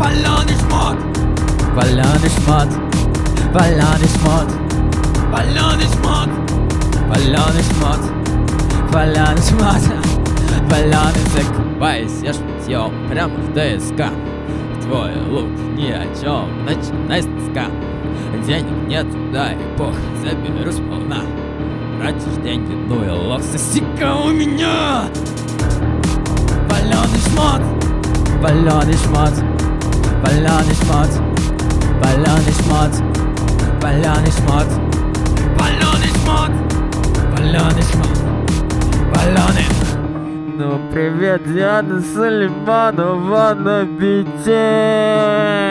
Ballonen Schmott, Ballonen Schmott, Ballonen Schmott, Ballonen Schmott, Ballonen Schmott, Баляны Шмот, Баляны закупайся шматьем прямо в ДСК. Твой лук ни о чем, начинай с носка. Денег нет, дай бог, заберу сполна. Тратишь деньги, ну и лох, соси-ка у меня. Ballonen Schmott, Баляны Шмот, Баляны Шмот, Баляны Шмот, Баляны Шмот, Ballonen Schmott, Баляны Шмот, Баляны. Ну привет, Диана Сулейманова на бите.